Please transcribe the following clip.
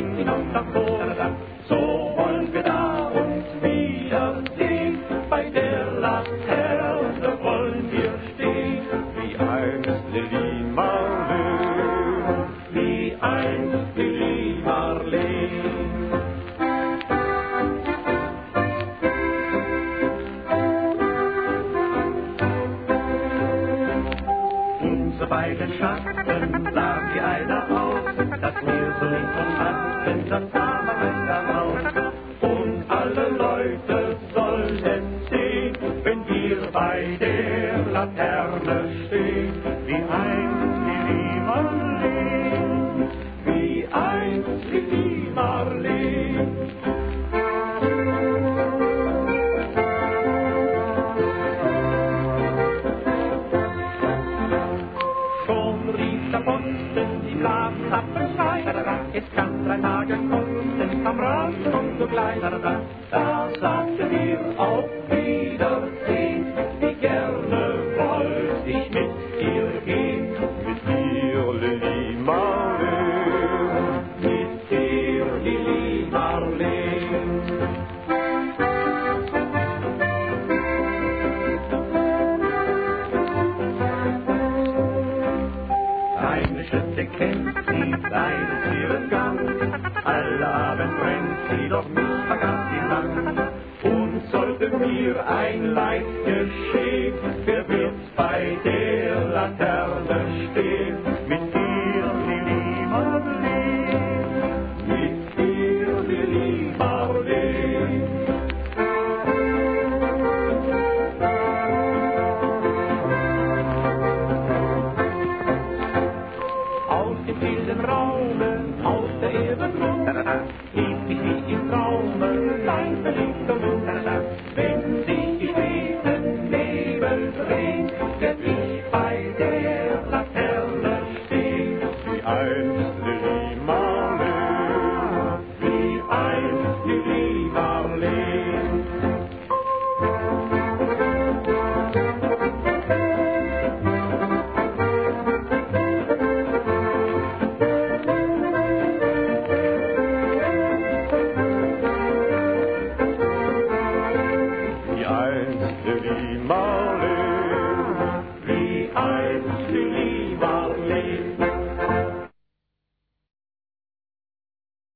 Weg hinaus davor. So wollen wir da uns wiedersehen, bei der Laterne wollen wir stehen, wie einst Lili Marleen, wie einst Lili Marleen. Unsere beiden Schatten sahen wie einer aus, dass wir so links und hatten, das sah man ein daraus. Und alle Leute sollen sehen, wenn wir bei der Laterne stehen, wie einst Lili Marleen, wie einst Lili Marleen. Schon rief der Posten die Blaskappen es kann 3 Tage kosten, am Rasen und sogleich, da sagten wir auf Wiedersehen, wie gerne wollte ich mit ihr gehen, mit dir Lili Marleen, mit dir Lili Marleen. Deine Schritte kennt sie, deinen ihren Gang, alle Abend brennt sie, doch mich vergaß sie lang. Und sollte mir ein Leid geschehen, wer wird bei der Laterne stehen? Mit dir, Lili Marleen, mit dir, Lili Marleen. Aus dem stillen Raume, aus der Erdenluft,